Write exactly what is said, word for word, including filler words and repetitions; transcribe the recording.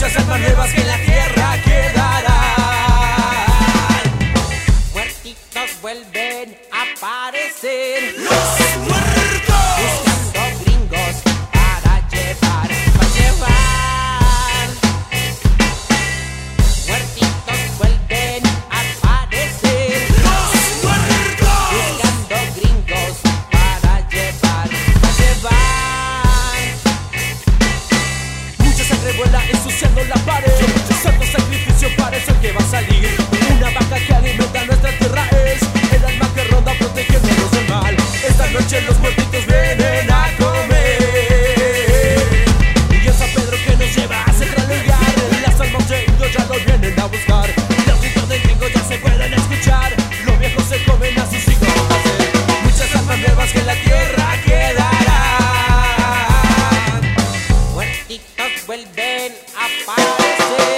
muchas almas nuevas que en la tierra quedarán. Muertitos vuelven a aparecer. ¡Los muertos! Buscando gringos para llevar, para llevar. Muertitos vuelven a aparecer. ¡Los muertos! Buscando gringos para llevar, para llevar. Mucha sangre vuela ensuciando la pared. Santo sacrificio parece que va a salir. Una vaca que alimenta nuestra tierra es el alma que ronda protegiéndonos del mal. Esta noche los muertitos vienen a comer. Y es San Pedro que nos lleva a central lugar. Las almas de Dios ya lo vienen a buscar. Los gritos del gringo ya se pueden escuchar. Los viejos se comen a sus hijos. Muchas almas nuevas que en la tierra quedarán. Muertitos vuelven a aparecer.